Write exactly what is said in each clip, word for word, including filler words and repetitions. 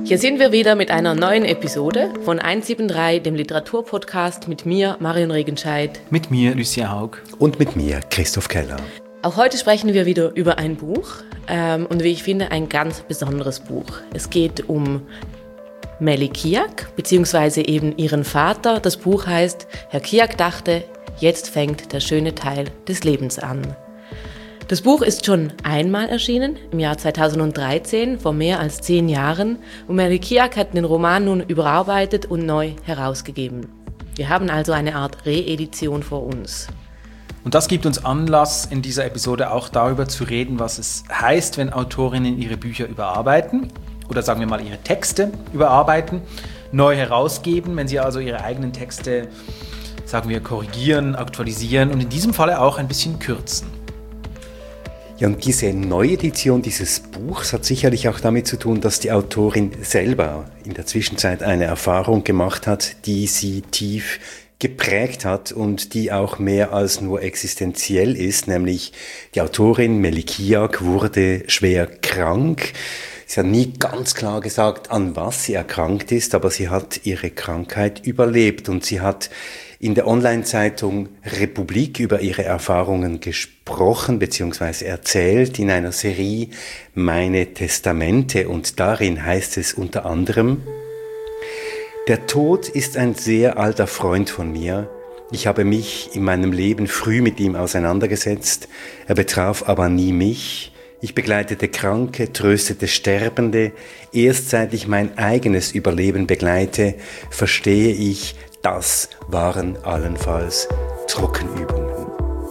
Hier sind wir wieder mit einer neuen Episode von eins sieben drei, dem Literaturpodcast mit mir, Marion Regenscheid. Mit mir, Lucia Haug. Und mit mir, Christoph Keller. Auch heute sprechen wir wieder über ein Buch ähm, und wie ich finde, ein ganz besonderes Buch. Es geht um Melly Kiak, beziehungsweise eben ihren Vater. Das Buch heißt Herr Kiak dachte, jetzt fängt der schöne Teil des Lebens an. Das Buch ist schon einmal erschienen, im Jahr zweitausenddreizehn, vor mehr als zehn Jahren. Und Melly Kiak hat den Roman nun überarbeitet und neu herausgegeben. Wir haben also eine Art Reedition vor uns. Und das gibt uns Anlass, in dieser Episode auch darüber zu reden, was es heißt, wenn Autorinnen ihre Bücher überarbeiten oder sagen wir mal ihre Texte überarbeiten, neu herausgeben, wenn sie also ihre eigenen Texte, sagen wir, korrigieren, aktualisieren und in diesem Falle auch ein bisschen kürzen. Ja, und diese Neuedition dieses Buchs hat sicherlich auch damit zu tun, dass die Autorin selber in der Zwischenzeit eine Erfahrung gemacht hat, die sie tief geprägt hat und die auch mehr als nur existenziell ist, nämlich die Autorin Melly Kiak wurde schwer krank. Sie hat nie ganz klar gesagt, an was sie erkrankt ist, aber sie hat ihre Krankheit überlebt und sie hat in der Online-Zeitung Republik über ihre Erfahrungen gesprochen bzw. erzählt in einer Serie Meine Testamente und darin heißt es unter anderem: Der Tod ist ein sehr alter Freund von mir. Ich habe mich in meinem Leben früh mit ihm auseinandergesetzt. Er betraf aber nie mich. Ich begleitete Kranke, tröstete Sterbende. Erst seit ich mein eigenes Überleben begleite, verstehe ich, das waren allenfalls Trockenübungen.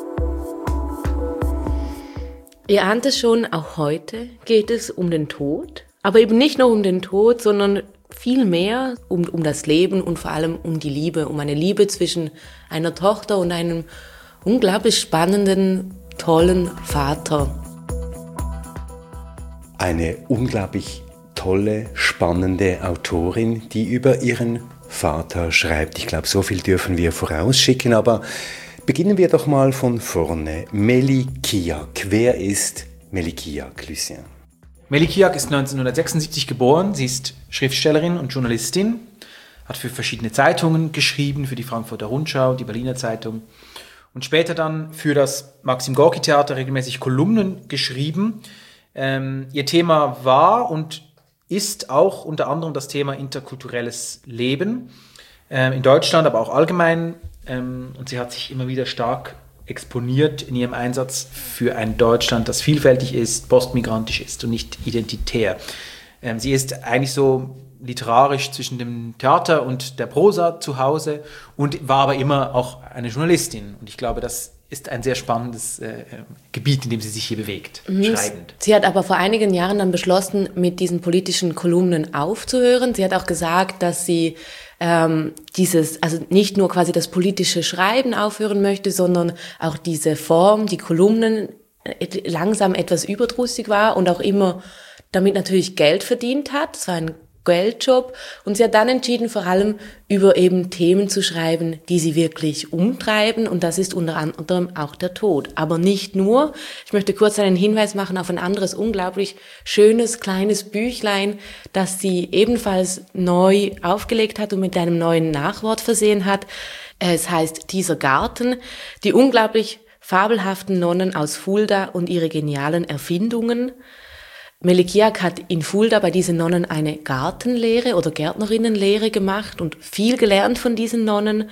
Ihr ahnt es schon, auch heute geht es um den Tod. Aber eben nicht nur um den Tod, sondern viel mehr um, um das Leben und vor allem um die Liebe. Um eine Liebe zwischen einer Tochter und einem unglaublich spannenden, tollen Vater. Eine unglaublich tolle, spannende Autorin, die über ihren Vater schreibt. Ich glaube, so viel dürfen wir vorausschicken, aber beginnen wir doch mal von vorne. Melly Kiak. Wer ist Melly Kiak, Lucien? Melly Kiak ist neunzehnhundertsechsundsiebzig geboren. Sie ist Schriftstellerin und Journalistin, hat für verschiedene Zeitungen geschrieben, für die Frankfurter Rundschau, die Berliner Zeitung und später dann für das Maxim Gorki Theater regelmäßig Kolumnen geschrieben. Ähm, ihr Thema war und ist auch unter anderem das Thema interkulturelles Leben ähm, in Deutschland, aber auch allgemein. Ähm, und sie hat sich immer wieder stark exponiert in ihrem Einsatz für ein Deutschland, das vielfältig ist, postmigrantisch ist und nicht identitär. Ähm, sie ist eigentlich so literarisch zwischen dem Theater und der Prosa zu Hause und war aber immer auch eine Journalistin. Und ich glaube, das ist ein sehr spannendes äh, Gebiet, in dem sie sich hier bewegt, mhm. schreibend. Sie hat aber vor einigen Jahren dann beschlossen, mit diesen politischen Kolumnen aufzuhören. Sie hat auch gesagt, dass sie ähm, dieses, also nicht nur quasi das politische Schreiben aufhören möchte, sondern auch diese Form, die Kolumnen, et- langsam etwas überdrüssig war und auch immer damit natürlich Geld verdient hat. Es war ein Geldjob und sie hat dann entschieden, vor allem über eben Themen zu schreiben, die sie wirklich umtreiben und das ist unter anderem auch der Tod. Aber nicht nur. Ich möchte kurz einen Hinweis machen auf ein anderes unglaublich schönes, kleines Büchlein, das sie ebenfalls neu aufgelegt hat und mit einem neuen Nachwort versehen hat. Es heißt Dieser Garten, die unglaublich fabelhaften Nonnen aus Fulda und ihre genialen Erfindungen. Melly Kiak hat in Fulda bei diesen Nonnen eine Gartenlehre oder Gärtnerinnenlehre gemacht und viel gelernt von diesen Nonnen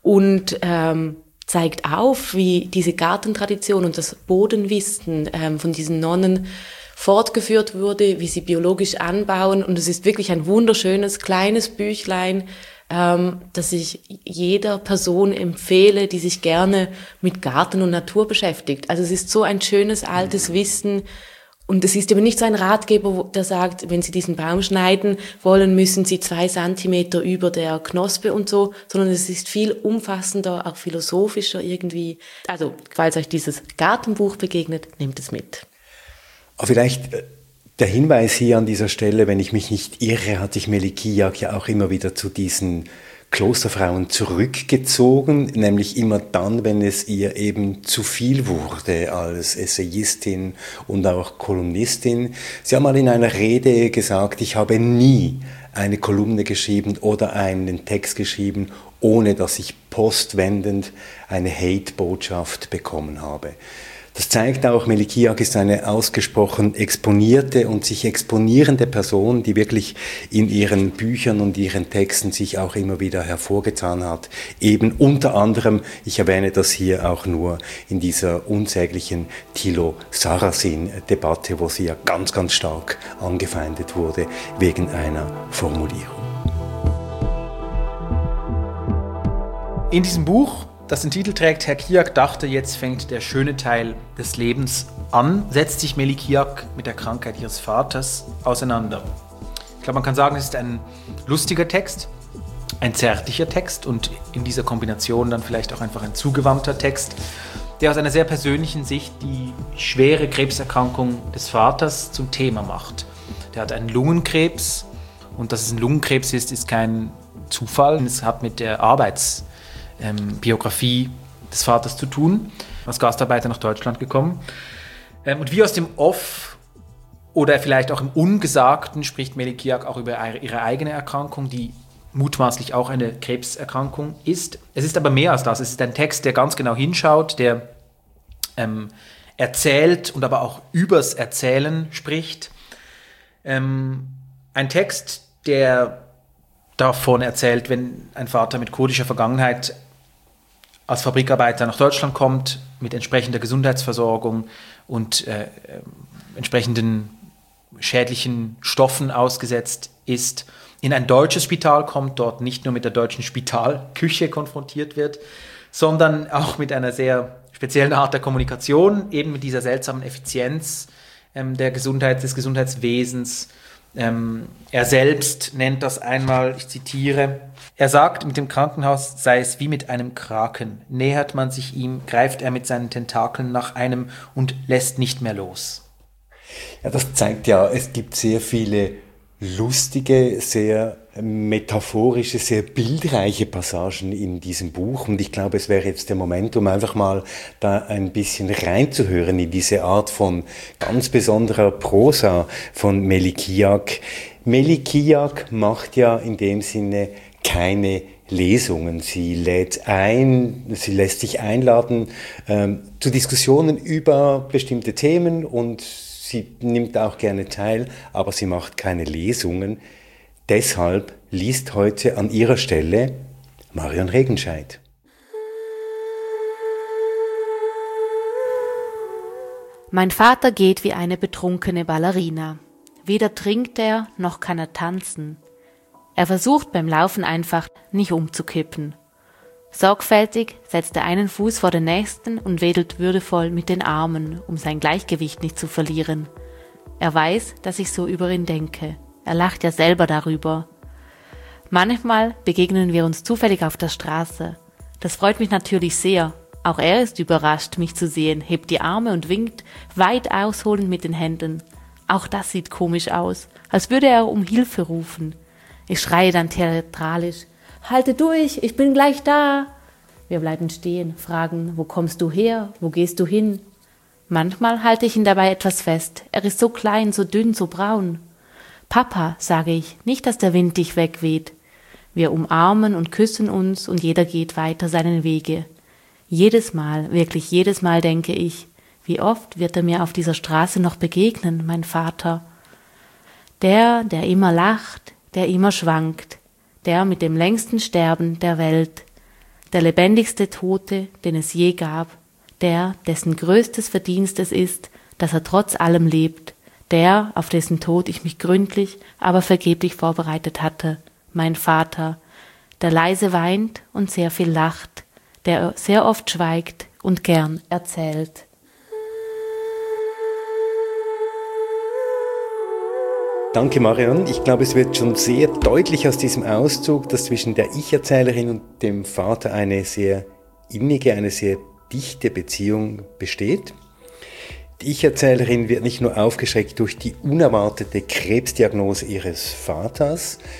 und ähm, zeigt auf, wie diese Gartentradition und das Bodenwissen ähm, von diesen Nonnen fortgeführt wurde, wie sie biologisch anbauen. Und es ist wirklich ein wunderschönes, kleines Büchlein, ähm, das ich jeder Person empfehle, die sich gerne mit Garten und Natur beschäftigt. Also es ist so ein schönes, altes Wissen. Und es ist eben nicht so ein Ratgeber, der sagt, wenn Sie diesen Baum schneiden wollen, müssen Sie zwei Zentimeter über der Knospe und so, sondern es ist viel umfassender, auch philosophischer irgendwie. Also, falls euch dieses Gartenbuch begegnet, nehmt es mit. Aber vielleicht der Hinweis hier an dieser Stelle, wenn ich mich nicht irre, hat sich Melly Kiak ja auch immer wieder zu diesen Klosterfrauen zurückgezogen, nämlich immer dann, wenn es ihr eben zu viel wurde als Essayistin und auch Kolumnistin. Sie haben mal in einer Rede gesagt, ich habe nie eine Kolumne geschrieben oder einen Text geschrieben, ohne dass ich postwendend eine Hate-Botschaft bekommen habe. Das zeigt auch, Melikiak ist eine ausgesprochen exponierte und sich exponierende Person, die wirklich in ihren Büchern und ihren Texten sich auch immer wieder hervorgetan hat. Eben unter anderem, ich erwähne das hier auch nur in dieser unsäglichen Thilo-Sarrazin-Debatte, wo sie ja ganz, ganz stark angefeindet wurde wegen einer Formulierung. In diesem Buch, das den Titel trägt, Herr Kiak dachte, jetzt fängt der schöne Teil des Lebens an, setzt sich Melikiak mit der Krankheit ihres Vaters auseinander. Ich glaube, man kann sagen, es ist ein lustiger Text, ein zärtlicher Text und in dieser Kombination dann vielleicht auch einfach ein zugewandter Text, der aus einer sehr persönlichen Sicht die schwere Krebserkrankung des Vaters zum Thema macht. Der hat einen Lungenkrebs und dass es ein Lungenkrebs ist, ist kein Zufall. Es hat mit der Arbeits Ähm, Biografie des Vaters zu tun, als Gastarbeiter nach Deutschland gekommen. Ähm, und wie aus dem Off oder vielleicht auch im Ungesagten spricht Melikiak auch über ihre eigene Erkrankung, die mutmaßlich auch eine Krebserkrankung ist. Es ist aber mehr als das. Es ist ein Text, der ganz genau hinschaut, der ähm, erzählt und aber auch übers Erzählen spricht. Ähm, ein Text, der davon erzählt, wenn ein Vater mit kurdischer Vergangenheit als Fabrikarbeiter nach Deutschland kommt, mit entsprechender Gesundheitsversorgung und äh, äh, entsprechenden schädlichen Stoffen ausgesetzt ist, in ein deutsches Spital kommt, dort nicht nur mit der deutschen Spitalküche konfrontiert wird, sondern auch mit einer sehr speziellen Art der Kommunikation, eben mit dieser seltsamen Effizienz ähm, der Gesundheit, des Gesundheitswesens. Ähm, er selbst nennt das einmal, ich zitiere, er sagt, mit dem Krankenhaus sei es wie mit einem Kraken. Nähert man sich ihm, greift er mit seinen Tentakeln nach einem und lässt nicht mehr los. Ja, das zeigt ja, es gibt sehr viele lustige, sehr metaphorische, sehr bildreiche Passagen in diesem Buch. Und ich glaube, es wäre jetzt der Moment, um einfach mal da ein bisschen reinzuhören in diese Art von ganz besonderer Prosa von Melikiak. Melikiak macht ja in dem Sinne keine Lesungen. Sie lädt ein, sie lässt sich einladen ähm, zu Diskussionen über bestimmte Themen und sie nimmt auch gerne teil, aber sie macht keine Lesungen. Deshalb liest heute an ihrer Stelle Marion Regenscheid. Mein Vater geht wie eine betrunkene Ballerina. Weder trinkt er, noch kann er tanzen. Er versucht beim Laufen einfach nicht umzukippen. Sorgfältig setzt er einen Fuß vor den nächsten und wedelt würdevoll mit den Armen, um sein Gleichgewicht nicht zu verlieren. Er weiß, dass ich so über ihn denke. Er lacht ja selber darüber. Manchmal begegnen wir uns zufällig auf der Straße. Das freut mich natürlich sehr. Auch er ist überrascht, mich zu sehen, hebt die Arme und winkt, weit ausholend mit den Händen. Auch das sieht komisch aus, als würde er um Hilfe rufen. Ich schreie dann theatralisch: Halte durch, ich bin gleich da. Wir bleiben stehen, fragen: Wo kommst du her? Wo gehst du hin? Manchmal halte ich ihn dabei etwas fest. Er ist so klein, so dünn, so braun. Papa, sage ich, nicht, dass der Wind dich wegweht. Wir umarmen und küssen uns und jeder geht weiter seinen Wege. Jedes Mal, wirklich jedes Mal denke ich, wie oft wird er mir auf dieser Straße noch begegnen, mein Vater? Der, der immer lacht, der immer schwankt, der mit dem längsten Sterben der Welt, der lebendigste Tote, den es je gab, der, dessen größtes Verdienst es ist, dass er trotz allem lebt, der, auf dessen Tod ich mich gründlich, aber vergeblich vorbereitet hatte, mein Vater, der leise weint und sehr viel lacht, der sehr oft schweigt und gern erzählt. Danke, Marion. Ich glaube, es wird schon sehr deutlich aus diesem Auszug, dass zwischen der Ich-Erzählerin und dem Vater eine sehr innige, eine sehr dichte Beziehung besteht. Die Ich-Erzählerin wird nicht nur aufgeschreckt durch die unerwartete Krebsdiagnose ihres Vaters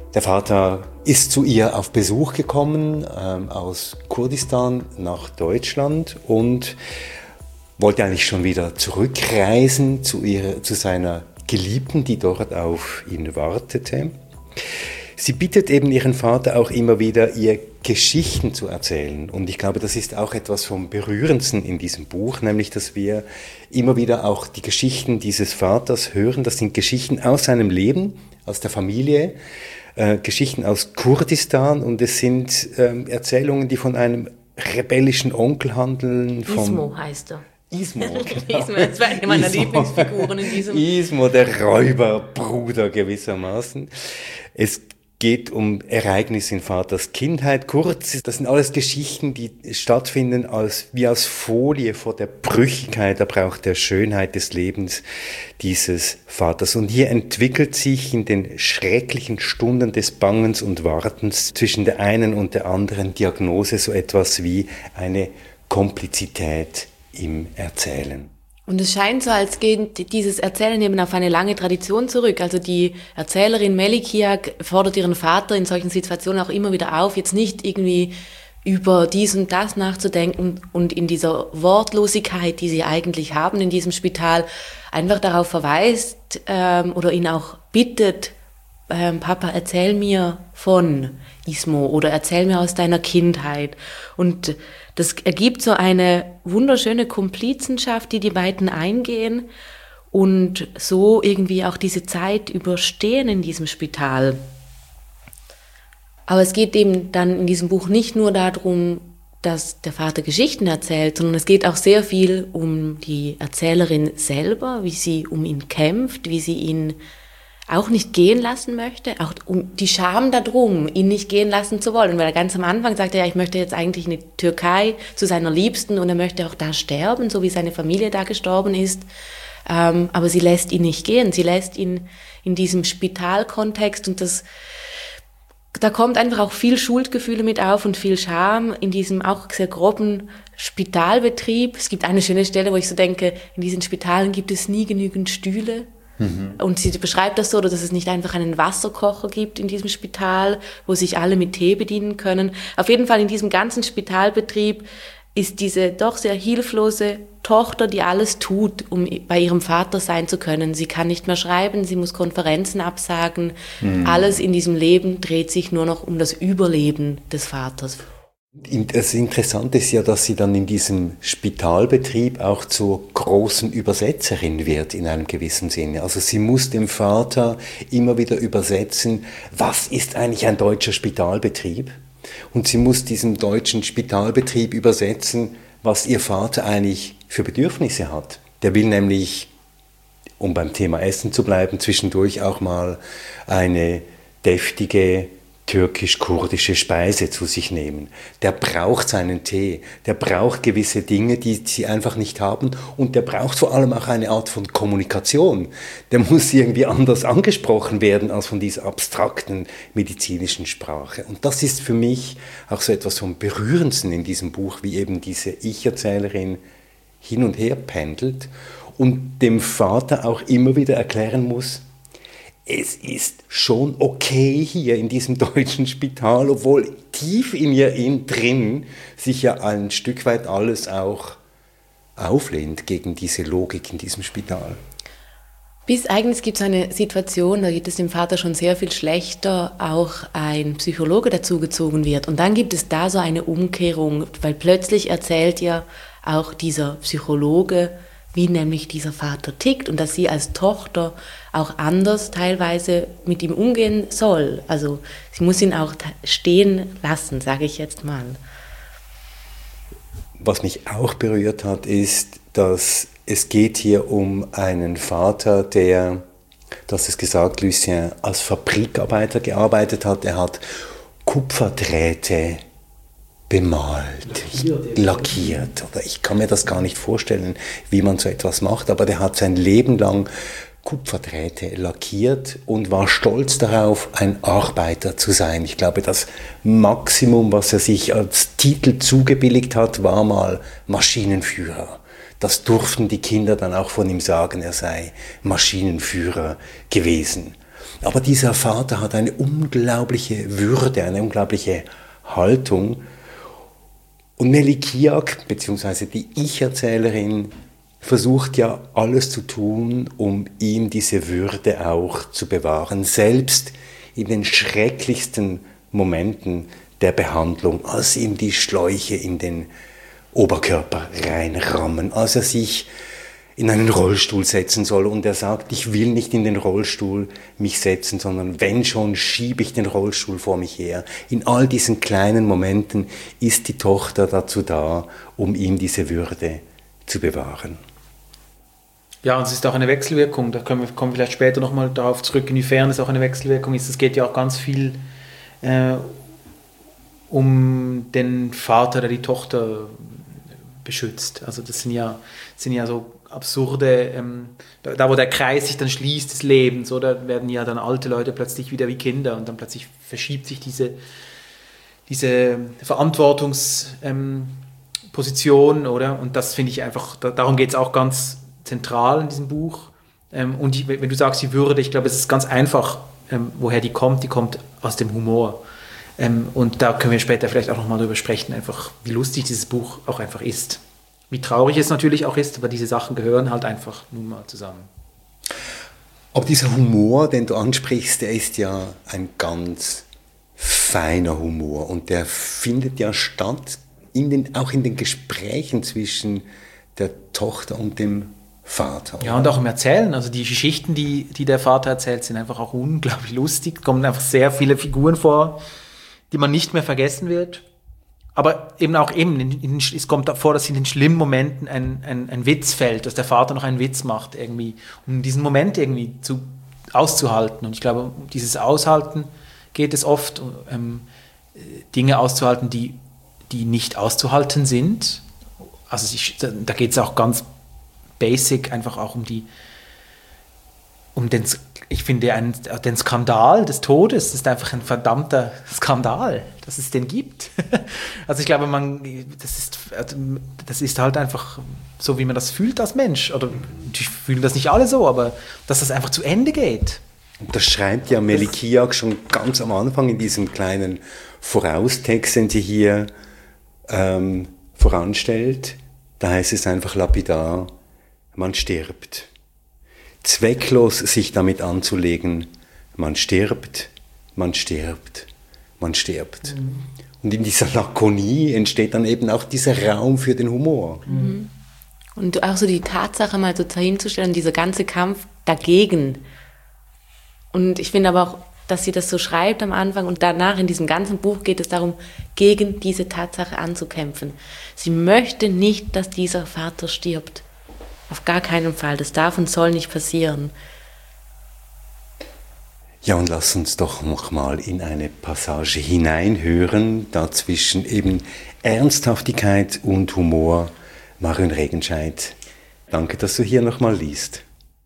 Der Vater ist zu ihr auf Besuch gekommen ähm, aus Kurdistan nach Deutschland und wollte eigentlich schon wieder zurückreisen zu, ihrer, zu seiner Geliebten, die dort auf ihn wartete. Sie bittet eben ihren Vater auch immer wieder, ihr Geschichten zu erzählen. Und ich glaube, das ist auch etwas vom Berührendsten in diesem Buch, nämlich, dass wir immer wieder auch die Geschichten dieses Vaters hören. Das sind Geschichten aus seinem Leben, aus der Familie, äh, Geschichten aus Kurdistan, und es sind ähm, Erzählungen, die von einem rebellischen Onkel handeln. Vom Ismo heißt er. Ismo, genau. Ismo, das war eine meiner Ismo. Lieblingsfiguren in diesem. Ismo, der Räuberbruder gewissermaßen. Es geht um Ereignisse in Vaters Kindheit. Kurz, das sind alles Geschichten, die stattfinden als, wie als Folie vor der Brüchigkeit, aber auch der Schönheit des Lebens dieses Vaters. Und hier entwickelt sich in den schrecklichen Stunden des Bangens und Wartens zwischen der einen und der anderen Diagnose so etwas wie eine Komplizität im Erzählen. Und es scheint so, als geht dieses Erzählen eben auf eine lange Tradition zurück. Also die Erzählerin Melikiak fordert ihren Vater in solchen Situationen auch immer wieder auf, jetzt nicht irgendwie über dies und das nachzudenken und in dieser Wortlosigkeit, die sie eigentlich haben in diesem Spital, einfach darauf verweist ähm, oder ihn auch bittet, ähm, Papa, erzähl mir von Ismo oder erzähl mir aus deiner Kindheit. Und das ergibt so eine wunderschöne Komplizenschaft, die die beiden eingehen und so irgendwie auch diese Zeit überstehen in diesem Spital. Aber es geht eben dann in diesem Buch nicht nur darum, dass der Vater Geschichten erzählt, sondern es geht auch sehr viel um die Erzählerin selber, wie sie um ihn kämpft, wie sie ihn auch nicht gehen lassen möchte, auch um die Scham darum, ihn nicht gehen lassen zu wollen, weil er ganz am Anfang sagte, ja, ich möchte jetzt eigentlich in die Türkei zu seiner Liebsten und er möchte auch da sterben, so wie seine Familie da gestorben ist, ähm, aber sie lässt ihn nicht gehen, sie lässt ihn in diesem Spitalkontext und das, da kommt einfach auch viel Schuldgefühle mit auf und viel Scham in diesem auch sehr groben Spitalbetrieb. Es gibt eine schöne Stelle, wo ich so denke, in diesen Spitalen gibt es nie genügend Stühle. Und sie beschreibt das so, dass es nicht einfach einen Wasserkocher gibt in diesem Spital, wo sich alle mit Tee bedienen können. Auf jeden Fall in diesem ganzen Spitalbetrieb ist diese doch sehr hilflose Tochter, die alles tut, um bei ihrem Vater sein zu können. Sie kann nicht mehr schreiben, sie muss Konferenzen absagen. Mhm. Alles in diesem Leben dreht sich nur noch um das Überleben des Vaters. Das Interessante ist ja, dass sie dann in diesem Spitalbetrieb auch zur großen Übersetzerin wird in einem gewissen Sinne. Also sie muss dem Vater immer wieder übersetzen, was ist eigentlich ein deutscher Spitalbetrieb? Und sie muss diesem deutschen Spitalbetrieb übersetzen, was ihr Vater eigentlich für Bedürfnisse hat. Der will nämlich, um beim Thema Essen zu bleiben, zwischendurch auch mal eine deftige türkisch-kurdische Speise zu sich nehmen. Der braucht seinen Tee, der braucht gewisse Dinge, die sie einfach nicht haben und der braucht vor allem auch eine Art von Kommunikation. Der muss irgendwie anders angesprochen werden als von dieser abstrakten medizinischen Sprache. Und das ist für mich auch so etwas vom Berührendsten in diesem Buch, wie eben diese Ich-Erzählerin hin und her pendelt und dem Vater auch immer wieder erklären muss, es ist schon okay hier in diesem deutschen Spital, obwohl tief in ihr in drin sich ja ein Stück weit alles auch auflehnt gegen diese Logik in diesem Spital. Bis eigentlich gibt es eine Situation, da geht es dem Vater schon sehr viel schlechter, auch ein Psychologe dazugezogen wird. Und dann gibt es da so eine Umkehrung, weil plötzlich erzählt ja auch dieser Psychologe, wie nämlich dieser Vater tickt und dass sie als Tochter auch anders teilweise mit ihm umgehen soll. Also sie muss ihn auch stehen lassen, sage ich jetzt mal. Was mich auch berührt hat, ist, dass es geht hier um einen Vater, der, du hast es gesagt, Lucien, als Fabrikarbeiter gearbeitet hat. Er hat Kupferdrähte bemalt, lackiert, lackiert. Oder ich kann mir das gar nicht vorstellen, wie man so etwas macht, aber der hat sein Leben lang Kupferdrähte lackiert und war stolz darauf, ein Arbeiter zu sein. Ich glaube, das Maximum, was er sich als Titel zugebilligt hat, war mal Maschinenführer. Das durften die Kinder dann auch von ihm sagen, er sei Maschinenführer gewesen. Aber dieser Vater hat eine unglaubliche Würde, eine unglaubliche Haltung. Und Nelly Kiak, beziehungsweise die Ich-Erzählerin, versucht ja alles zu tun, um ihm diese Würde auch zu bewahren, selbst in den schrecklichsten Momenten der Behandlung, als ihm die Schläuche in den Oberkörper reinrammen, als er sich in einen Rollstuhl setzen soll und er sagt, ich will nicht in den Rollstuhl mich setzen, sondern wenn schon, schiebe ich den Rollstuhl vor mich her. In all diesen kleinen Momenten ist die Tochter dazu da, um ihm diese Würde zu bewahren. Ja, und es ist auch eine Wechselwirkung, da kommen wir kommen vielleicht später nochmal darauf zurück, inwiefern es auch eine Wechselwirkung ist. Es geht ja auch ganz viel äh, um den Vater, der die Tochter beschützt. Also das sind ja, sind ja so absurde, ähm, da, da wo der Kreis sich dann schließt des Lebens, oder werden ja dann alte Leute plötzlich wieder wie Kinder und dann plötzlich verschiebt sich diese, diese Verantwortungsposition, ähm, oder? Und das finde ich einfach, da, darum geht es auch ganz zentral in diesem Buch. Ähm, und die, wenn du sagst, die Würde, ich glaube, es ist ganz einfach, ähm, woher die kommt, die kommt aus dem Humor. Ähm, und da können wir später vielleicht auch nochmal drüber sprechen, einfach wie lustig dieses Buch auch einfach ist. Wie traurig es natürlich auch ist, aber diese Sachen gehören halt einfach nun mal zusammen. Aber dieser Humor, den du ansprichst, der ist ja ein ganz feiner Humor und der findet ja statt in den, auch in den Gesprächen zwischen der Tochter und dem Vater. Ja, und auch im Erzählen. Also die Geschichten, die, die der Vater erzählt, sind einfach auch unglaublich lustig. Es kommen einfach sehr viele Figuren vor, die man nicht mehr vergessen wird. Aber eben auch eben, in, in, es kommt vor, dass in den schlimmen Momenten ein, ein, ein Witz fällt, dass der Vater noch einen Witz macht, irgendwie, um diesen Moment irgendwie zu, auszuhalten. Und ich glaube, um dieses Aushalten geht es oft, ähm, Dinge auszuhalten, die, die nicht auszuhalten sind. Also ich, da geht es auch ganz basic einfach auch um die, um den, ich finde, einen, den Skandal des Todes. Das ist einfach ein verdammter Skandal, dass es den gibt. Also ich glaube, man, das ist, das ist halt einfach so, wie man das fühlt als Mensch. Oder natürlich fühlen das nicht alle so, aber dass das einfach zu Ende geht. Und das schreibt ja Nelly Kiak schon ganz am Anfang in diesem kleinen Voraustext, den sie hier ähm, voranstellt. Da heißt es einfach lapidar, man stirbt. Zwecklos sich damit anzulegen, man stirbt, man stirbt, man stirbt. Mhm. Und in dieser Lakonie entsteht dann eben auch dieser Raum für den Humor. Mhm. Und auch so die Tatsache mal so hinzustellen, dieser ganze Kampf dagegen. Und ich finde aber auch, dass sie das so schreibt am Anfang und danach in diesem ganzen Buch geht es darum, gegen diese Tatsache anzukämpfen. Sie möchte nicht, dass dieser Vater stirbt. Auf gar keinen Fall. Das darf und soll nicht passieren. Ja, und lass uns doch noch mal in eine Passage hineinhören, dazwischen eben Ernsthaftigkeit und Humor. Marion Regenscheid, danke, dass du hier noch mal liest.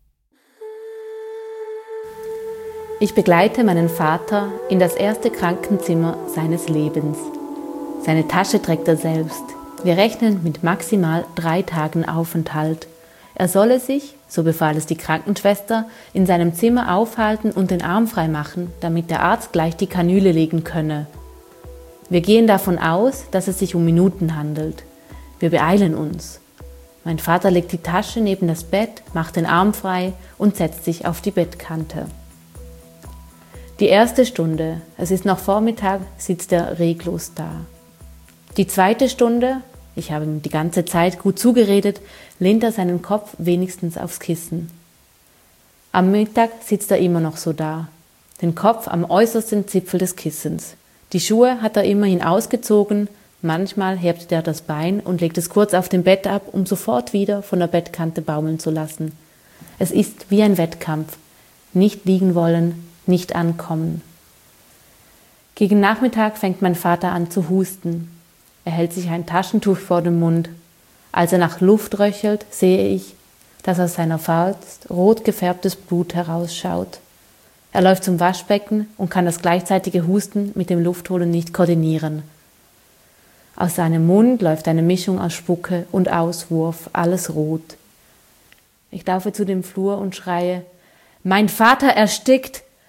Ich begleite meinen Vater in das erste Krankenzimmer seines Lebens. Seine Tasche trägt er selbst. Wir rechnen mit maximal drei Tagen Aufenthalt. Er solle sich, so befahl es die Krankenschwester, in seinem Zimmer aufhalten und den Arm frei machen, damit der Arzt gleich die Kanüle legen könne. Wir gehen davon aus, dass es sich um Minuten handelt. Wir beeilen uns. Mein Vater legt die Tasche neben das Bett, macht den Arm frei und setzt sich auf die Bettkante. Die erste Stunde, es ist noch Vormittag, sitzt er reglos da. Die zweite Stunde, ich habe ihm die ganze Zeit gut zugeredet, lehnt er seinen Kopf wenigstens aufs Kissen. Am Mittag sitzt er immer noch so da, den Kopf am äußersten Zipfel des Kissens. Die Schuhe hat er immerhin ausgezogen, manchmal hebt er das Bein und legt es kurz auf dem Bett ab, um sofort wieder von der Bettkante baumeln zu lassen. Es ist wie ein Wettkampf, nicht liegen wollen, nicht ankommen. Gegen Nachmittag fängt mein Vater an zu husten. Er hält sich ein Taschentuch vor den Mund. Als er nach Luft röchelt, sehe ich, dass aus seiner Faust rot gefärbtes Blut herausschaut. Er läuft zum Waschbecken und kann das gleichzeitige Husten mit dem Luftholen nicht koordinieren. Aus seinem Mund läuft eine Mischung aus Spucke und Auswurf, alles rot. Ich laufe zu dem Flur und schreie: »Mein Vater erstickt!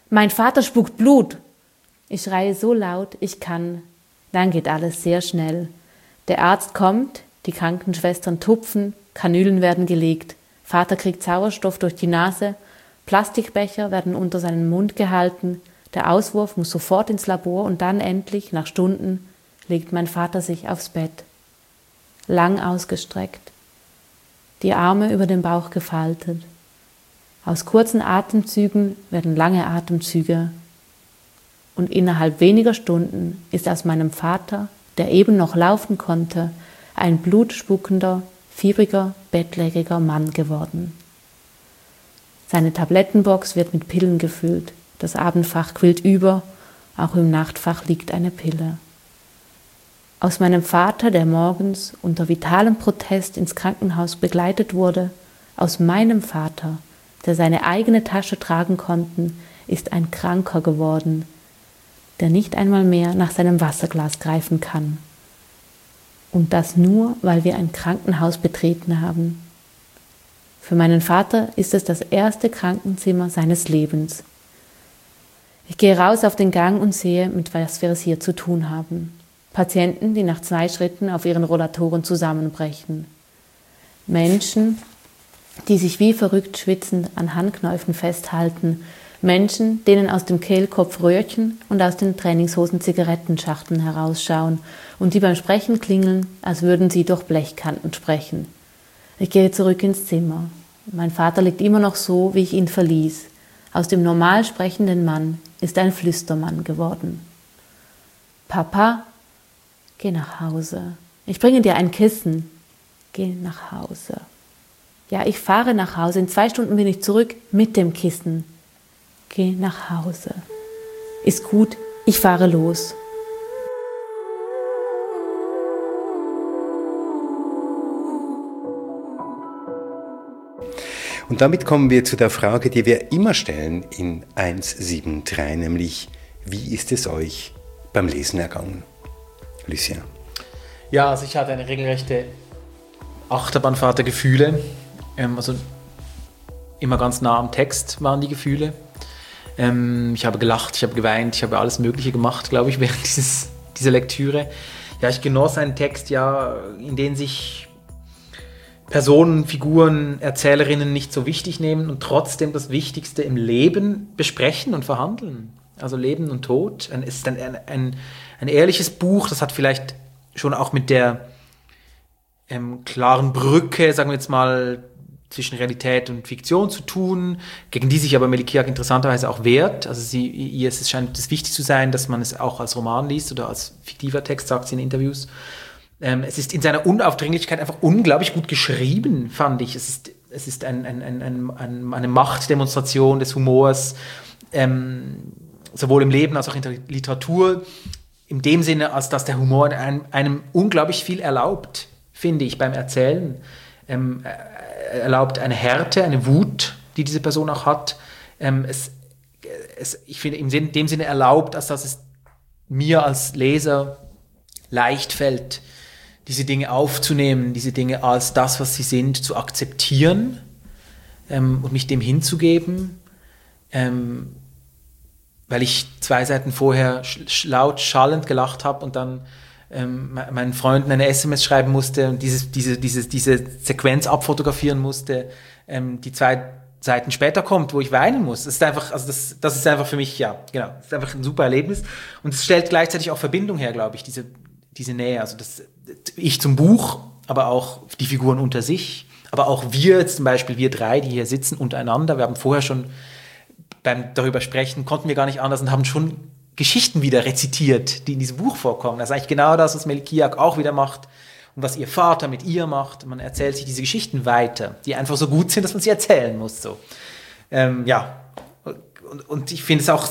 Mein Vater spuckt Blut. Ich schreie so laut, ich kann. Dann geht alles sehr schnell. Der Arzt kommt, die Krankenschwestern tupfen, Kanülen werden gelegt. Vater kriegt Sauerstoff durch die Nase, Plastikbecher werden unter seinen Mund gehalten, der Auswurf muss sofort ins Labor und dann endlich, nach Stunden, legt mein Vater sich aufs Bett. Lang ausgestreckt, die Arme über den Bauch gefaltet. Aus kurzen Atemzügen werden lange Atemzüge. Und innerhalb weniger Stunden ist aus meinem Vater, der eben noch laufen konnte, ein blutspuckender, fiebriger, bettlägeriger Mann geworden. Seine Tablettenbox wird mit Pillen gefüllt, das Abendfach quillt über, auch im Nachtfach liegt eine Pille. Aus meinem Vater, der morgens unter vitalem Protest ins Krankenhaus begleitet wurde, aus meinem Vater, der seine eigene Tasche tragen konnte, ist ein Kranker geworden, der nicht einmal mehr nach seinem Wasserglas greifen kann. Und das nur, weil wir ein Krankenhaus betreten haben. Für meinen Vater ist es das erste Krankenzimmer seines Lebens. Ich gehe raus auf den Gang und sehe, mit was wir es hier zu tun haben. Patienten, die nach zwei Schritten auf ihren Rollatoren zusammenbrechen. Menschen, die sich wie verrückt schwitzend an Handknäufen festhalten. Menschen, denen aus dem Kehlkopf Röhrchen und aus den Trainingshosen Zigarettenschachteln herausschauen und die beim Sprechen klingeln, als würden sie durch Blechkanten sprechen. Ich gehe zurück ins Zimmer. Mein Vater liegt immer noch so, wie ich ihn verließ. Aus dem normal sprechenden Mann ist ein Flüstermann geworden. Papa, geh nach Hause. Ich bringe dir ein Kissen. Geh nach Hause. Ja, ich fahre nach Hause. In zwei Stunden bin ich zurück mit dem Kissen. Geh nach Hause. Ist gut, ich fahre los. Und damit kommen wir zu der Frage, die wir immer stellen in eins sieben drei, nämlich, wie ist es euch beim Lesen ergangen? Lucien. Ja, also ich hatte eine regelrechte Achterbahnfahrt der Gefühle. Ähm, also immer ganz nah am Text waren die Gefühle. Ähm, ich habe gelacht, ich habe geweint, ich habe alles Mögliche gemacht, glaube ich, während dieses, dieser Lektüre. Ja, ich genoss einen Text, ja, in dem sich Personen, Figuren, Erzählerinnen nicht so wichtig nehmen und trotzdem das Wichtigste im Leben besprechen und verhandeln. Also Leben und Tod. Es ist ein, ein, ein, ein ehrliches Buch, das hat vielleicht schon auch mit der ähm, klaren Brücke, sagen wir jetzt mal, zwischen Realität und Fiktion zu tun, gegen die sich aber Melikiak interessanterweise auch wehrt. Also sie, ihr es scheint es wichtig zu sein, dass man es auch als Roman liest oder als fiktiver Text, sagt sie in Interviews. Ähm, es ist in seiner Unaufdringlichkeit einfach unglaublich gut geschrieben, fand ich. Es ist, es ist ein, ein, ein, ein, ein, eine Machtdemonstration des Humors, ähm, sowohl im Leben als auch in der Literatur, in dem Sinne, als dass der Humor einem, einem unglaublich viel erlaubt, finde ich, beim Erzählen. Ähm, erlaubt eine Härte, eine Wut, die diese Person auch hat. Ähm, es, es, ich finde, in dem Sinne erlaubt, als dass es mir als Leser leicht fällt, diese Dinge aufzunehmen, diese Dinge als das, was sie sind, zu akzeptieren ähm, und mich dem hinzugeben, ähm, weil ich zwei Seiten vorher sch- laut schallend gelacht habe und dann ähm, meinen Freunden eine S M S schreiben musste und dieses, diese, diese, diese Sequenz abfotografieren musste, ähm, die zwei Seiten später kommt, wo ich weinen muss. Das ist einfach, also das, das ist einfach für mich, ja, genau, das ist einfach ein super Erlebnis und es stellt gleichzeitig auch Verbindung her, glaube ich, diese diese Nähe, also das ich zum Buch, aber auch die Figuren unter sich, aber auch wir jetzt zum Beispiel, wir drei, die hier sitzen, untereinander, wir haben vorher schon beim darüber sprechen, konnten wir gar nicht anders und haben schon Geschichten wieder rezitiert, die in diesem Buch vorkommen. Das ist eigentlich genau das, was Melikiak auch wieder macht und was ihr Vater mit ihr macht. Man erzählt sich diese Geschichten weiter, die einfach so gut sind, dass man sie erzählen muss. So. Ähm, ja, und, und ich finde es auch,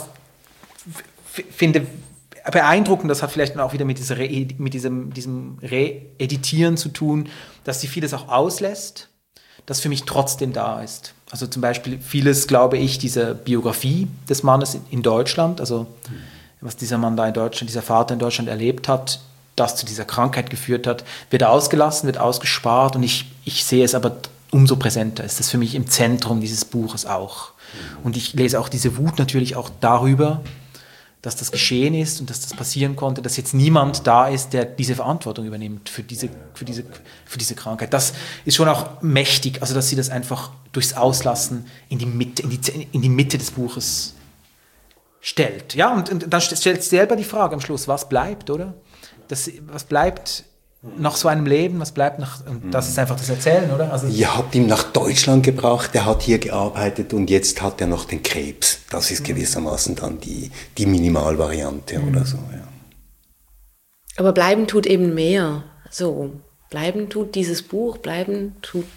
f- finde beeindruckend, das hat vielleicht auch wieder mit, dieser Re- mit diesem, diesem Reeditieren zu tun, dass sie vieles auch auslässt, das für mich trotzdem da ist. Also zum Beispiel vieles, glaube ich, dieser Biografie des Mannes in Deutschland, also was dieser Mann da in Deutschland, dieser Vater in Deutschland erlebt hat, das zu dieser Krankheit geführt hat, wird ausgelassen, wird ausgespart und ich, ich sehe es aber umso präsenter. Ist das für mich im Zentrum dieses Buches auch. Und ich lese auch diese Wut natürlich auch darüber, dass das geschehen ist und dass das passieren konnte, dass jetzt niemand da ist, der diese Verantwortung übernimmt für diese, für diese, für diese Krankheit. Das ist schon auch mächtig, also dass sie das einfach durchs Auslassen in die Mitte, in die, in die Mitte des Buches stellt. Ja, und, und dann stellt sie selber die Frage am Schluss, was bleibt, oder? Das, was bleibt nach so einem Leben, was bleibt nach, und das ist einfach das Erzählen, oder? Also ihr habt ihn nach Deutschland gebracht, er hat hier gearbeitet und jetzt hat er noch den Krebs. Das ist gewissermaßen dann die, die Minimalvariante mhm. oder so, ja. Aber bleiben tut eben mehr. So, bleiben tut dieses Buch, bleiben tut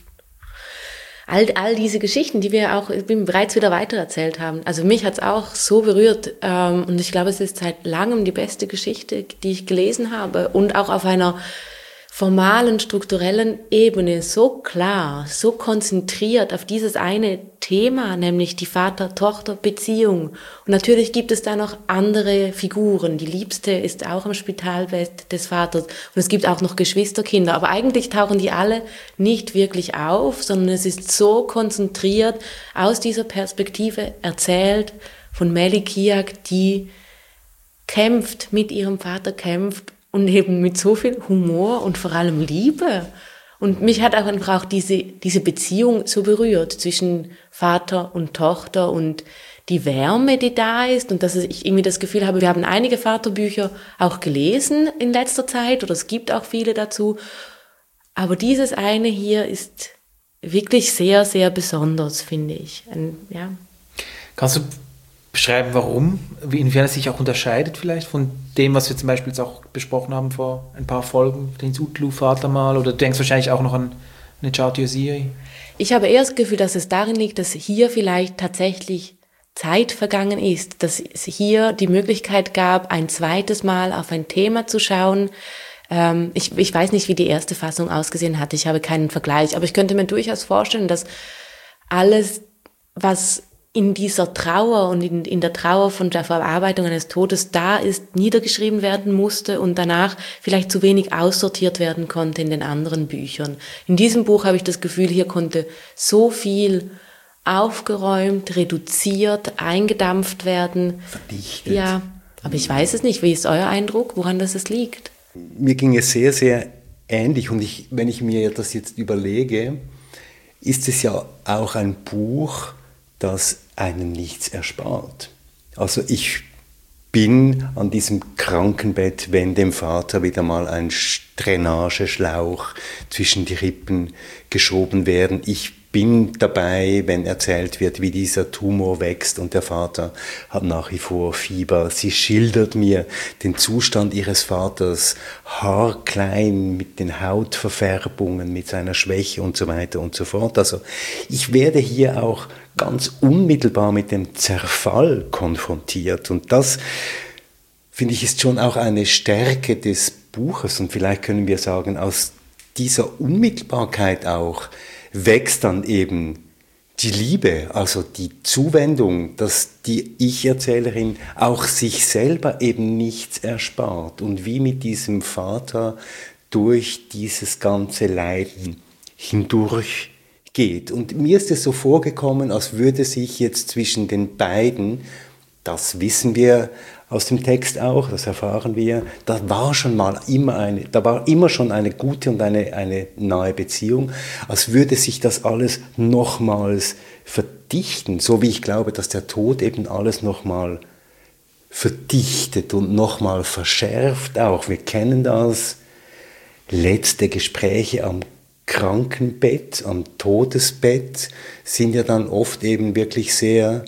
all, all diese Geschichten, die wir auch bereits wieder weitererzählt haben. Also mich hat's auch so berührt ähm, und ich glaube, es ist seit langem die beste Geschichte, die ich gelesen habe und auch auf einer formalen, strukturellen Ebene so klar, so konzentriert auf dieses eine Thema, nämlich die Vater-Tochter-Beziehung. Und natürlich gibt es da noch andere Figuren. Die Liebste ist auch am Spitalbett des Vaters und es gibt auch noch Geschwisterkinder. Aber eigentlich tauchen die alle nicht wirklich auf, sondern es ist so konzentriert aus dieser Perspektive erzählt von Melly Kiak, die kämpft, mit ihrem Vater kämpft, und eben mit so viel Humor und vor allem Liebe. Und mich hat auch einfach auch diese, diese Beziehung so berührt zwischen Vater und Tochter und die Wärme, die da ist. Und dass ich irgendwie das Gefühl habe, wir haben einige Vaterbücher auch gelesen in letzter Zeit oder es gibt auch viele dazu. Aber dieses eine hier ist wirklich sehr, sehr besonders, finde ich. Ein, ja. Kannst du beschreiben, warum, inwiefern es sich auch unterscheidet vielleicht von dem, was wir zum Beispiel jetzt auch besprochen haben vor ein paar Folgen, den Utlu-Vater mal, oder du denkst wahrscheinlich auch noch an Necati Osiri? Ich habe eher das Gefühl, dass es darin liegt, dass hier vielleicht tatsächlich Zeit vergangen ist, dass es hier die Möglichkeit gab, ein zweites Mal auf ein Thema zu schauen. Ähm, ich, ich weiß nicht, wie die erste Fassung ausgesehen hat, ich habe keinen Vergleich, aber ich könnte mir durchaus vorstellen, dass alles, was in dieser Trauer und in, in der Trauer von der Verarbeitung eines Todes da ist, niedergeschrieben werden musste und danach vielleicht zu wenig aussortiert werden konnte in den anderen Büchern. In diesem Buch habe ich das Gefühl, hier konnte so viel aufgeräumt, reduziert, eingedampft werden. Verdichtet. Ja, aber ich weiß es nicht. Wie ist euer Eindruck, woran das es liegt? Mir ging es sehr, sehr ähnlich und ich, wenn ich mir das jetzt überlege, ist es ja auch ein Buch, das einem nichts erspart. Also ich bin an diesem Krankenbett, wenn dem Vater wieder mal ein Drainageschlauch zwischen die Rippen geschoben werden. Ich bin dabei, wenn erzählt wird, wie dieser Tumor wächst und der Vater hat nach wie vor Fieber. Sie schildert mir den Zustand ihres Vaters, haarklein mit den Hautverfärbungen, mit seiner Schwäche und so weiter und so fort. Also ich werde hier auch ganz unmittelbar mit dem Zerfall konfrontiert und das, finde ich, ist schon auch eine Stärke des Buches und vielleicht können wir sagen, aus dieser Unmittelbarkeit auch wächst dann eben die Liebe, also die Zuwendung, dass die Ich-Erzählerin auch sich selber eben nichts erspart und wie mit diesem Vater durch dieses ganze Leiden hindurch geht. Und mir ist es so vorgekommen, als würde sich jetzt zwischen den beiden, das wissen wir aus dem Text auch, das erfahren wir, da war schon mal immer eine, da war immer schon eine gute und eine, eine nahe Beziehung, als würde sich das alles nochmals verdichten, so wie ich glaube, dass der Tod eben alles nochmal verdichtet und nochmal verschärft auch. Wir kennen das, letzte Gespräche am Krankenbett, am Todesbett sind ja dann oft eben wirklich sehr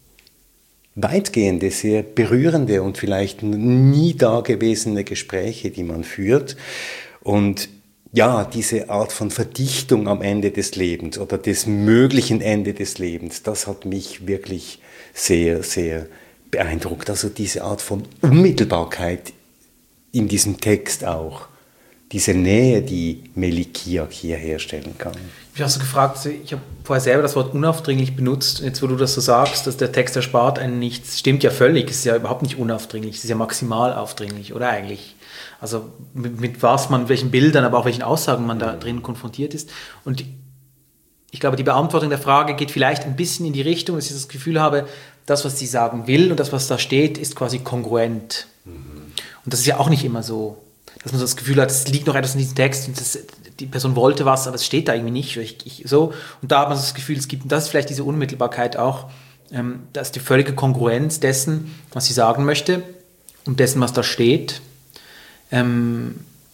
weitgehende, sehr berührende und vielleicht nie dagewesene Gespräche, die man führt. Und ja, diese Art von Verdichtung am Ende des Lebens oder des möglichen Ende des Lebens, das hat mich wirklich sehr, sehr beeindruckt. Also diese Art von Unmittelbarkeit in diesem Text auch. Diese Nähe, die Melly Kiak hier herstellen kann. Ich habe so gefragt, ich habe vorher selber das Wort unaufdringlich benutzt. Jetzt, wo du das so sagst, dass der Text erspart einen nichts, stimmt ja völlig. Es ist ja überhaupt nicht unaufdringlich, es ist ja maximal aufdringlich, oder eigentlich? Also mit, mit was man, welchen Bildern, aber auch welchen Aussagen man da drin konfrontiert ist. Und ich glaube, die Beantwortung der Frage geht vielleicht ein bisschen in die Richtung, dass ich das Gefühl habe, das, was sie sagen will und das, was da steht, ist quasi kongruent. Mhm. Und das ist ja auch nicht immer so, dass man so das Gefühl hat, es liegt noch etwas in diesem Text und das, die Person wollte was, aber es steht da irgendwie nicht. Ich, ich, so. Und da hat man so das Gefühl, es gibt, und das ist vielleicht diese Unmittelbarkeit auch, ähm, das ist die völlige Kongruenz dessen, was sie sagen möchte und dessen, was da steht. Ähm,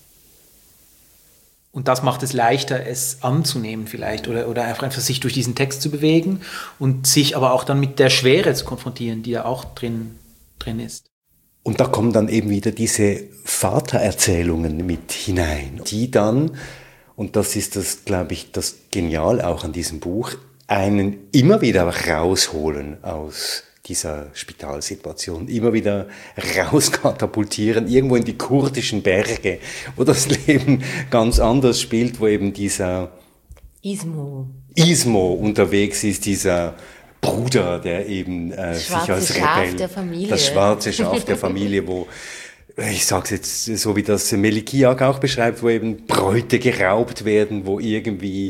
und das macht es leichter, es anzunehmen vielleicht oder, oder einfach sich durch diesen Text zu bewegen und sich aber auch dann mit der Schwere zu konfrontieren, die da auch drin, drin ist. Und da kommen dann eben wieder diese Vatererzählungen mit hinein, die dann, und das ist das, glaube ich, das Genial auch an diesem Buch, einen immer wieder rausholen aus dieser Spitalsituation, immer wieder rauskatapultieren, irgendwo in die kurdischen Berge, wo das Leben ganz anders spielt, wo eben dieser Ismo, Ismo unterwegs ist, dieser Bruder, der eben äh, sich als Rebell, der Familie. das schwarze Schaf der Familie, wo, ich sag's jetzt so, wie das Melikiak auch beschreibt, wo eben Bräute geraubt werden, wo irgendwie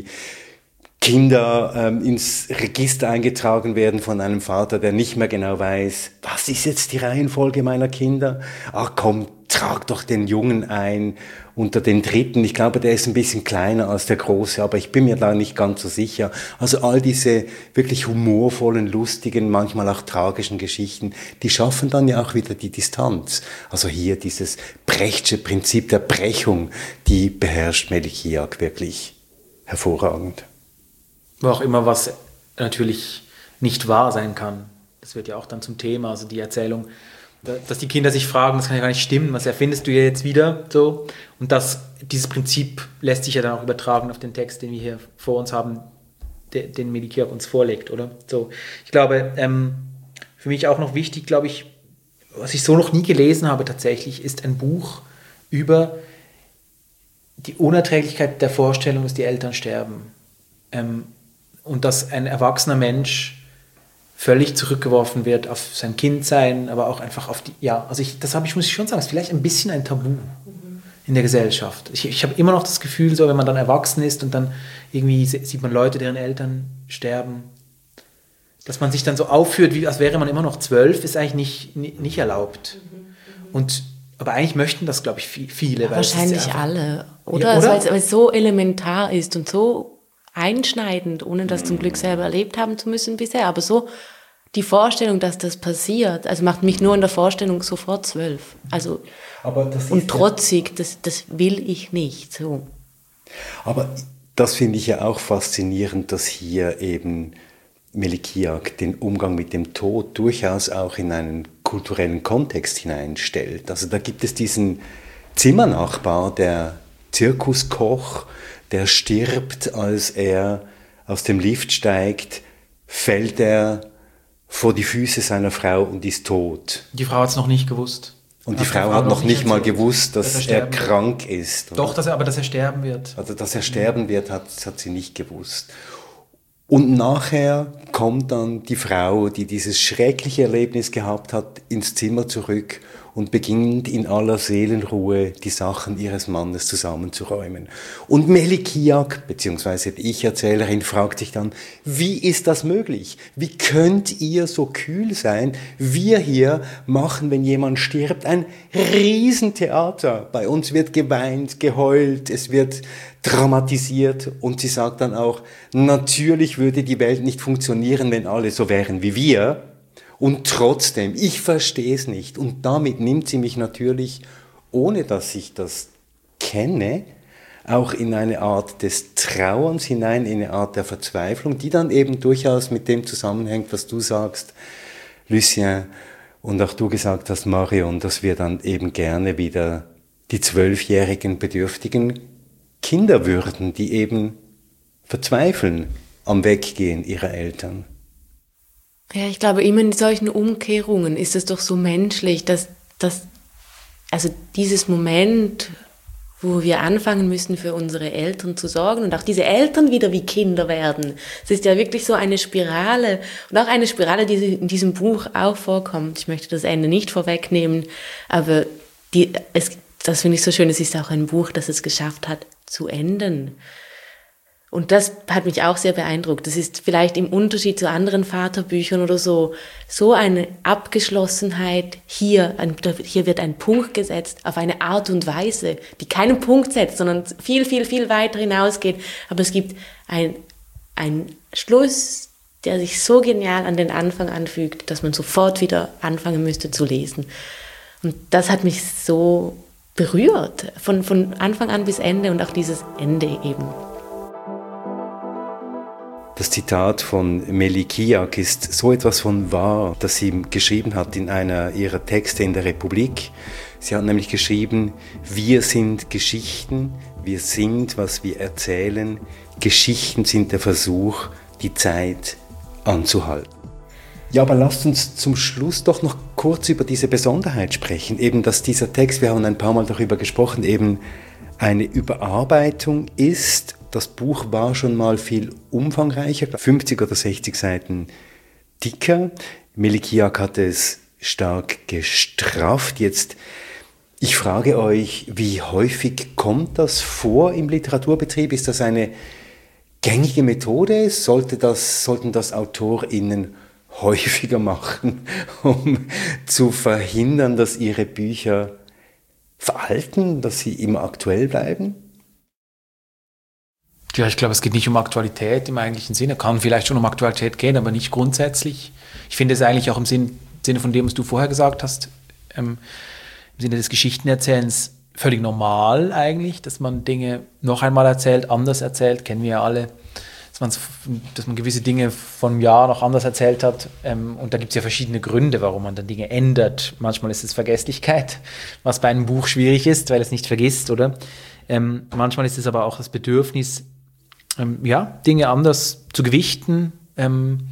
Kinder ähm, ins Register eingetragen werden von einem Vater, der nicht mehr genau weiß, was ist jetzt die Reihenfolge meiner Kinder? Ach komm, trag doch den Jungen ein unter den Dritten. Ich glaube, der ist ein bisschen kleiner als der Große, aber ich bin mir da nicht ganz so sicher. Also all diese wirklich humorvollen, lustigen, manchmal auch tragischen Geschichten, die schaffen dann ja auch wieder die Distanz. Also hier dieses Brechtsche Prinzip der Brechung, die beherrscht Melikiak wirklich hervorragend. Wo auch immer was natürlich nicht wahr sein kann. Das wird ja auch dann zum Thema, also die Erzählung, dass die Kinder sich fragen, das kann ja gar nicht stimmen, was erfindest du jetzt wieder? So. Und das, dieses Prinzip lässt sich ja dann auch übertragen auf den Text, den wir hier vor uns haben, de, den Melikiak uns vorlegt, oder? So. Ich glaube, ähm, für mich auch noch wichtig, glaube ich, was ich so noch nie gelesen habe tatsächlich, ist ein Buch über die Unerträglichkeit der Vorstellung, dass die Eltern sterben. Ähm, und dass ein erwachsener Mensch völlig zurückgeworfen wird auf sein Kindsein, aber auch einfach auf die, ja, also ich, das habe ich, muss ich schon sagen, ist vielleicht ein bisschen ein Tabu mhm. in der Gesellschaft. Ich, ich habe immer noch das Gefühl, so wenn man dann erwachsen ist und dann irgendwie sieht man Leute, deren Eltern sterben, dass man sich dann so aufführt, wie als wäre man immer noch zwölf, ist eigentlich nicht, nicht, nicht erlaubt. Mhm. Und, aber eigentlich möchten das, glaube ich, viele. Ja, weil wahrscheinlich ja einfach, alle, oder? Ja, oder? Also, weil es so elementar ist und so einschneidend, ohne das zum Glück selber erlebt haben zu müssen bisher. Aber so die Vorstellung, dass das passiert, also macht mich nur in der Vorstellung sofort zwölf. Also aber das und ist trotzig, das, das will ich nicht. So. Aber das finde ich ja auch faszinierend, dass hier eben Melikiak den Umgang mit dem Tod durchaus auch in einen kulturellen Kontext hineinstellt. Also da gibt es diesen Zimmernachbar, der Zirkuskoch, der stirbt, als er aus dem Lift steigt, fällt er vor die Füße seiner Frau und ist tot. Die Frau hat es noch nicht gewusst. Und die Frau, Frau hat noch nicht mal gewusst, dass, dass er, er krank wird. ist. Oder? Doch, dass er, aber dass er sterben wird. Also, dass er sterben wird, hat, hat sie nicht gewusst. Und nachher kommt dann die Frau, die dieses schreckliche Erlebnis gehabt hat, ins Zimmer zurück und beginnt in aller Seelenruhe die Sachen ihres Mannes zusammenzuräumen. Und Melikiak, beziehungsweise die Ich-Erzählerin, fragt sich dann, wie ist das möglich? Wie könnt ihr so kühl sein? Wir hier machen, wenn jemand stirbt, ein Riesentheater. Bei uns wird geweint, geheult, es wird dramatisiert. Und sie sagt dann auch, natürlich würde die Welt nicht funktionieren, wenn alle so wären wie wir. Und trotzdem, ich verstehe es nicht. Und damit nimmt sie mich natürlich, ohne dass ich das kenne, auch in eine Art des Trauerns hinein, in eine Art der Verzweiflung, die dann eben durchaus mit dem zusammenhängt, was du sagst, Lucien, und auch du gesagt hast, Marion, dass wir dann eben gerne wieder die zwölfjährigen bedürftigen Kinder würden, die eben verzweifeln am Weggehen ihrer Eltern. Ja, ich glaube, immer in solchen Umkehrungen ist es doch so menschlich, dass, dass also dieses Moment, wo wir anfangen müssen, für unsere Eltern zu sorgen und auch diese Eltern wieder wie Kinder werden. Es ist ja wirklich so eine Spirale und auch eine Spirale, die in diesem Buch auch vorkommt. Ich möchte das Ende nicht vorwegnehmen, aber die, es, das finde ich so schön, es ist auch ein Buch, das es geschafft hat, zu enden. Und das hat mich auch sehr beeindruckt. Das ist vielleicht im Unterschied zu anderen Vaterbüchern oder so, so eine Abgeschlossenheit. Hier, ein, hier wird ein Punkt gesetzt auf eine Art und Weise, die keinen Punkt setzt, sondern viel, viel, viel weiter hinausgeht. Aber es gibt ein, ein Schluss, der sich so genial an den Anfang anfügt, dass man sofort wieder anfangen müsste zu lesen. Und das hat mich so berührt, von, von Anfang an bis Ende und auch dieses Ende eben. Das Zitat von Meli Kiak ist so etwas von wahr, das sie geschrieben hat in einer ihrer Texte in der Republik. Sie hat nämlich geschrieben, wir sind Geschichten, wir sind, was wir erzählen. Geschichten sind der Versuch, die Zeit anzuhalten. Ja, aber lasst uns zum Schluss doch noch kurz über diese Besonderheit sprechen. Eben, dass dieser Text, wir haben ein paar Mal darüber gesprochen, eben eine Überarbeitung ist. Das Buch war schon mal viel umfangreicher, fünfzig oder sechzig Seiten dicker. Meli Kiak hat es stark gestrafft. Jetzt, ich frage euch, wie häufig kommt das vor im Literaturbetrieb? Ist das eine gängige Methode? Sollte das, sollten das AutorInnen häufiger machen, um zu verhindern, dass ihre Bücher veralten, dass sie immer aktuell bleiben? Ja, ich glaube, es geht nicht um Aktualität im eigentlichen Sinne. Kann vielleicht schon um Aktualität gehen, aber nicht grundsätzlich. Ich finde es eigentlich auch im Sinne von dem, was du vorher gesagt hast, ähm, im Sinne des Geschichtenerzählens völlig normal eigentlich, dass man Dinge noch einmal erzählt, anders erzählt, kennen wir ja alle, dass, dass man gewisse Dinge von einem Jahr noch anders erzählt hat. Ähm, und da gibt es ja verschiedene Gründe, warum man dann Dinge ändert. Manchmal ist es Vergesslichkeit, was bei einem Buch schwierig ist, weil es nicht vergisst, oder? Ähm, manchmal ist es aber auch das Bedürfnis, ähm, ja, Dinge anders zu gewichten. Ähm,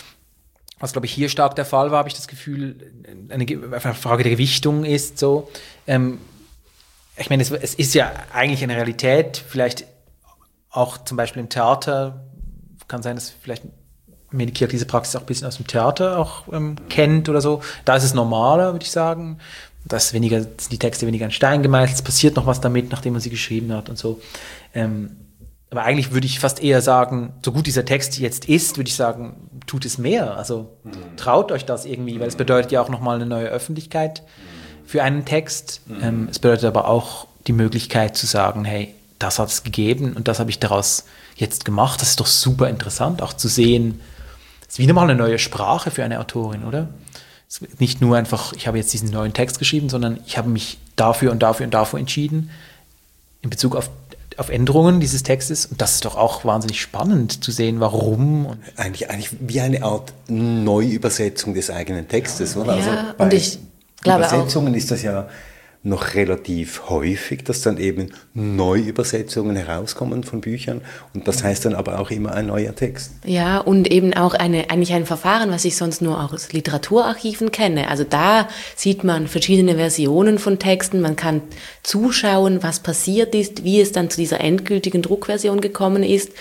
was, glaube ich, hier stark der Fall war, habe ich das Gefühl, eine, eine Frage der Gewichtung ist so. Ähm, ich meine, es, es ist ja eigentlich eine Realität, vielleicht auch zum Beispiel im Theater, kann sein, dass vielleicht Meli Kiak diese Praxis auch ein bisschen aus dem Theater auch ähm, kennt oder so. Da ist es normaler, würde ich sagen. Da ist weniger, sind die Texte weniger in Stein gemeißelt, es passiert noch was damit, nachdem man sie geschrieben hat und so. Ähm, aber eigentlich würde ich fast eher sagen, so gut dieser Text jetzt ist, würde ich sagen, tut es mehr. Also mhm. traut euch das irgendwie, weil es bedeutet ja auch nochmal eine neue Öffentlichkeit für einen Text. Mhm. Ähm, es bedeutet aber auch die Möglichkeit zu sagen, hey, das hat es gegeben und das habe ich daraus jetzt gemacht. Das ist doch super interessant, auch zu sehen. Es ist wieder mal eine neue Sprache für eine Autorin, oder? Es ist nicht nur einfach, ich habe jetzt diesen neuen Text geschrieben, sondern ich habe mich dafür und dafür und dafür entschieden in Bezug auf, auf Änderungen dieses Textes. Und das ist doch auch wahnsinnig spannend zu sehen, warum. Und eigentlich, eigentlich wie eine Art Neuübersetzung des eigenen Textes, oder? Ja, also bei und ich glaube Übersetzungen auch. ist das ja noch relativ häufig, dass dann eben Neuübersetzungen herauskommen von Büchern und das heißt dann aber auch immer ein neuer Text. Ja, und eben auch eine, eigentlich ein Verfahren, was ich sonst nur aus Literaturarchiven kenne. Also da sieht man verschiedene Versionen von Texten, man kann zuschauen, was passiert ist, wie es dann zu dieser endgültigen Druckversion gekommen ist.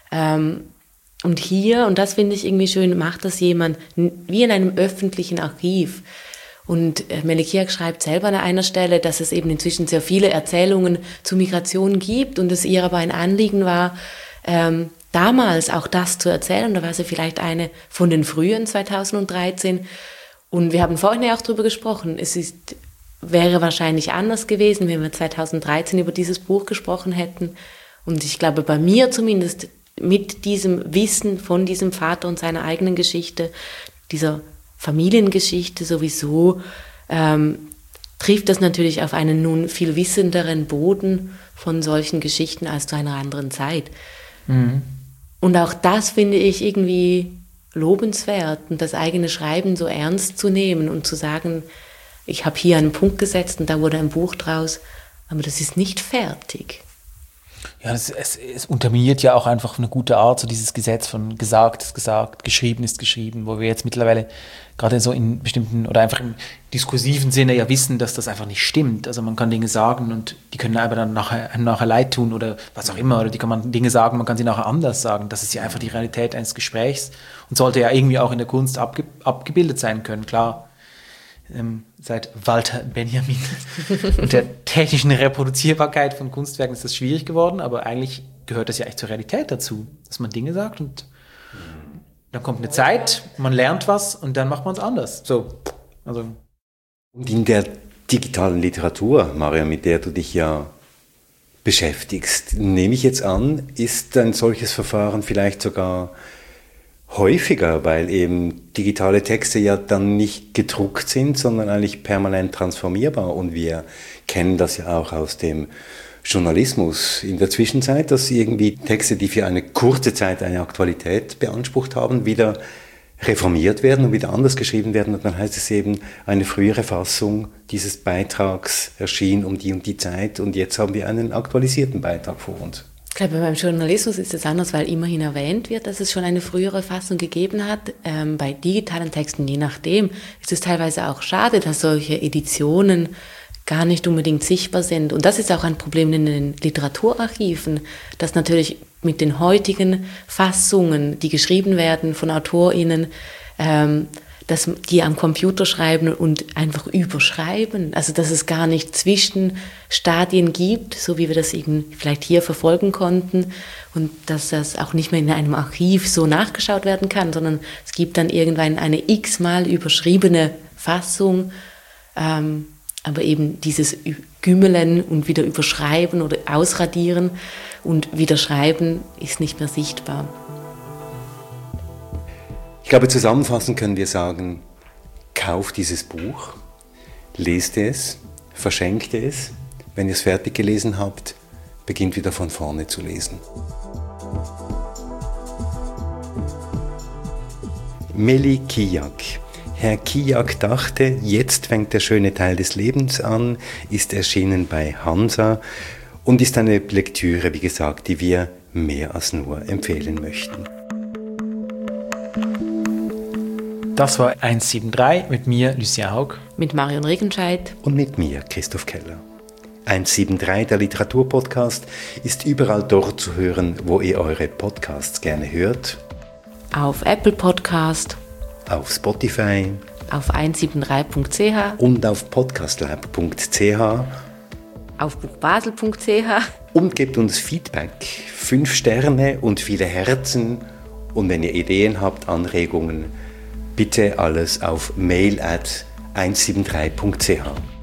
Und hier, und das finde ich irgendwie schön, macht das jemand wie in einem öffentlichen Archiv. Und Meli Kiak schreibt selber an einer Stelle, dass es eben inzwischen sehr viele Erzählungen zu Migration gibt und es ihr aber ein Anliegen war, ähm, damals auch das zu erzählen. Da war sie vielleicht eine von den frühen zweitausenddreizehn. Und wir haben vorhin ja auch drüber gesprochen. Es ist, wäre wahrscheinlich anders gewesen, wenn wir zweitausenddreizehn über dieses Buch gesprochen hätten. Und ich glaube, bei mir zumindest mit diesem Wissen von diesem Vater und seiner eigenen Geschichte, dieser Familiengeschichte sowieso, ähm, trifft das natürlich auf einen nun viel wissenderen Boden von solchen Geschichten als zu einer anderen Zeit. Mhm. Und auch das finde ich irgendwie lobenswert und das eigene Schreiben so ernst zu nehmen und zu sagen, ich habe hier einen Punkt gesetzt und da wurde ein Buch draus, aber das ist nicht fertig. Ja, das, es, es unterminiert ja auch einfach eine gute Art, so dieses Gesetz von gesagt ist gesagt, geschrieben ist geschrieben, wo wir jetzt mittlerweile gerade so in bestimmten oder einfach im diskursiven Sinne ja wissen, dass das einfach nicht stimmt. Also man kann Dinge sagen und die können aber dann nachher, nachher leid tun oder was auch immer, oder die kann man Dinge sagen, man kann sie nachher anders sagen. Das ist ja einfach die Realität eines Gesprächs und sollte ja irgendwie auch in der Kunst abge, abgebildet sein können, klar. Ähm, seit Walter Benjamin und der technischen Reproduzierbarkeit von Kunstwerken ist das schwierig geworden, aber eigentlich gehört das ja echt zur Realität dazu, dass man Dinge sagt und dann kommt eine Zeit, man lernt was und dann macht man es anders. So, also. Und in der digitalen Literatur, Maria, mit der du dich ja beschäftigst, nehme ich jetzt an, ist ein solches Verfahren vielleicht sogar häufiger, weil eben digitale Texte ja dann nicht gedruckt sind, sondern eigentlich permanent transformierbar. Und wir kennen das ja auch aus dem Journalismus in der Zwischenzeit, dass irgendwie Texte, die für eine kurze Zeit eine Aktualität beansprucht haben, wieder reformiert werden und wieder anders geschrieben werden. Und dann heißt es eben, eine frühere Fassung dieses Beitrags erschien um die und die Zeit und jetzt haben wir einen aktualisierten Beitrag vor uns. Ich glaube, beim Journalismus ist es anders, weil immerhin erwähnt wird, dass es schon eine frühere Fassung gegeben hat. Ähm, bei digitalen Texten, je nachdem, ist es teilweise auch schade, dass solche Editionen gar nicht unbedingt sichtbar sind. Und das ist auch ein Problem in den Literaturarchiven, dass natürlich mit den heutigen Fassungen, die geschrieben werden von AutorInnen, ähm, dass die am Computer schreiben und einfach überschreiben. Also dass es gar nicht Zwischenstadien gibt, so wie wir das eben vielleicht hier verfolgen konnten und dass das auch nicht mehr in einem Archiv so nachgeschaut werden kann, sondern es gibt dann irgendwann eine x-mal überschriebene Fassung, ähm, aber eben dieses Gümmeln und wieder überschreiben oder ausradieren und wieder schreiben ist nicht mehr sichtbar. Ich glaube, zusammenfassend können wir sagen, kauft dieses Buch, lest es, verschenkt es. Wenn ihr es fertig gelesen habt, beginnt wieder von vorne zu lesen. Meli Kijak. Herr Kijak dachte, jetzt fängt der schöne Teil des Lebens an, ist erschienen bei Hansa und ist eine Lektüre, wie gesagt, die wir mehr als nur empfehlen möchten. Das war eins sieben drei mit mir, Lucien Haug. Mit Marion Regenscheid. Und mit mir, Christoph Keller. eins sieben drei, der Literaturpodcast, ist überall dort zu hören, wo ihr eure Podcasts gerne hört. Auf Apple Podcast. Auf Spotify. Auf eins sieben drei punkt c h. Und auf podcastlab punkt c h. Auf buchbasel punkt c h. Und gebt uns Feedback, fünf Sterne und viele Herzen. Und wenn ihr Ideen habt, Anregungen, bitte alles auf mail at eins sieben drei punkt c h.